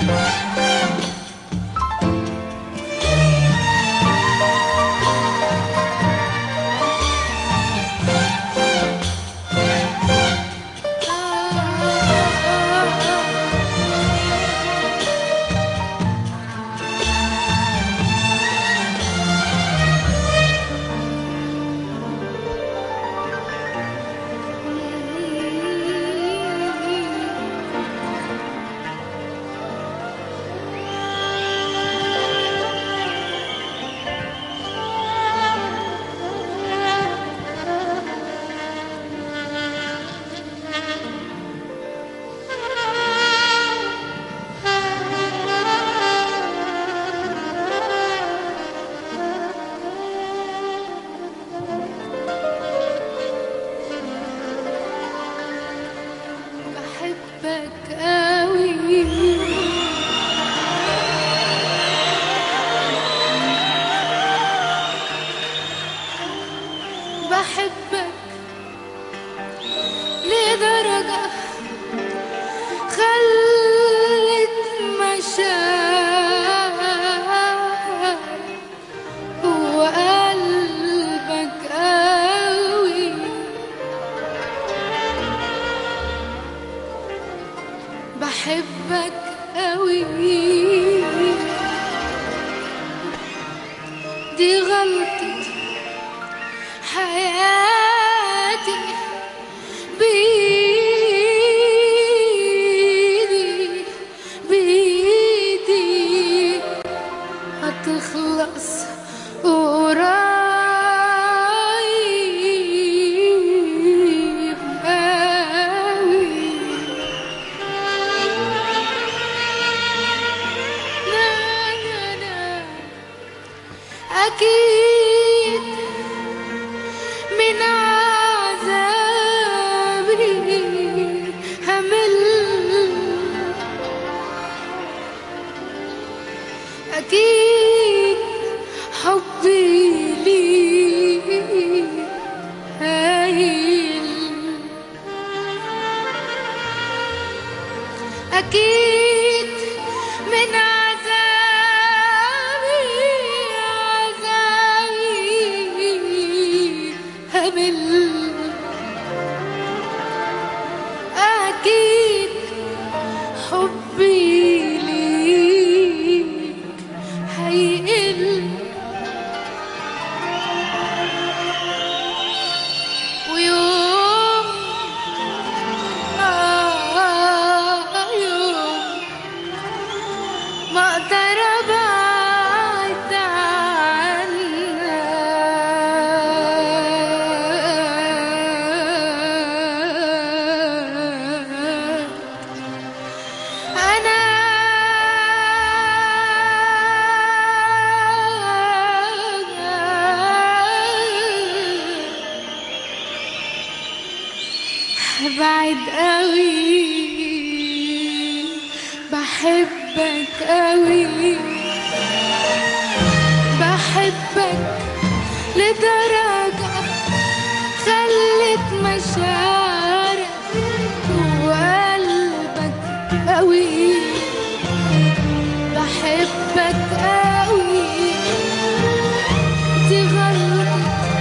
بحبك قوي، دي غلطة حياتي، بإيدي هتخلص قريب قوي. أكيد من عذابي همل، أكيد حبي ليك هايل، أكيد من أكيد حبي ليك هيقل، ويوم يوم ما أقدر أبعد عنك، بعد قوي، بحبك قوي، بحبك لدرجة خلت مشاعرك وقلبك قوي، بحبك قوي، دي غلطة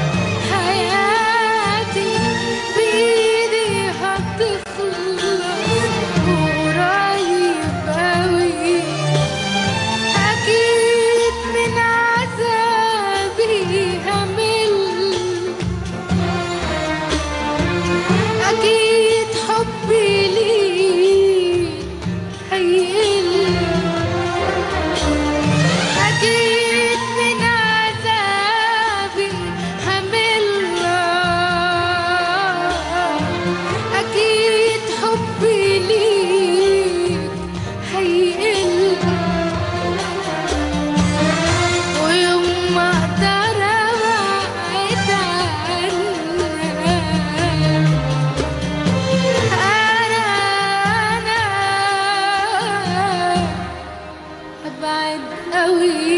حياتي، بإيدي هتخلص قريب قوي، أكيد من عذابي همل، أكيد حبي ليك هيقل، أكيد من عذابي همل، أكيد حبي ليك هيقل، ويوم ما أقدر أبعد عنك، أنا أبعد قوي.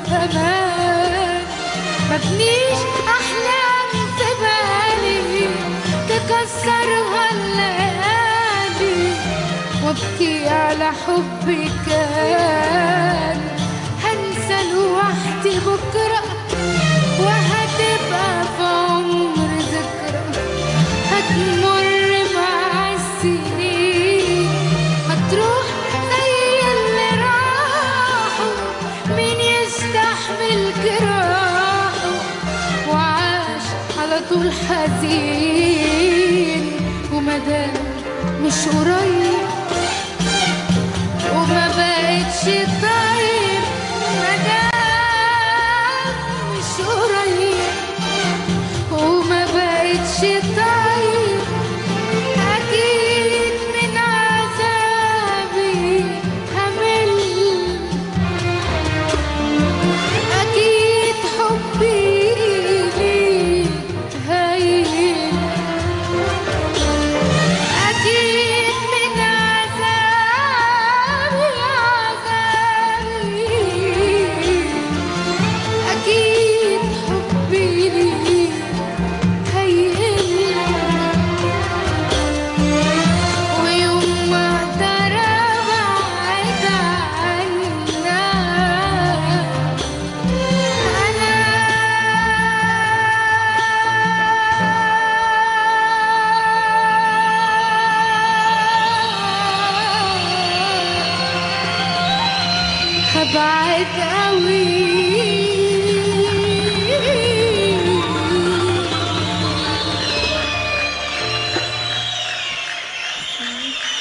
أمان. مبنيش أحلام في بالي تكسرها الليالي، وابكي على حبي كان هنسى لوحدي بكرة، وهتبقى في عمر ذكرى هتمر مع السنين، هتروح زي اللي راحوا، مين يستحمل جراحه وعاش على طول حزين. ومدام مش قريب وما بقتش طيب، مدام مش قريب وما بقتش طيب، أكيد من عذابي همل، أكيد حبي ليك هين، أكيد من عذابي أكيد حبي ليك هين. ويوم ما أقدر أبعد عنك أنا هبعد أوي.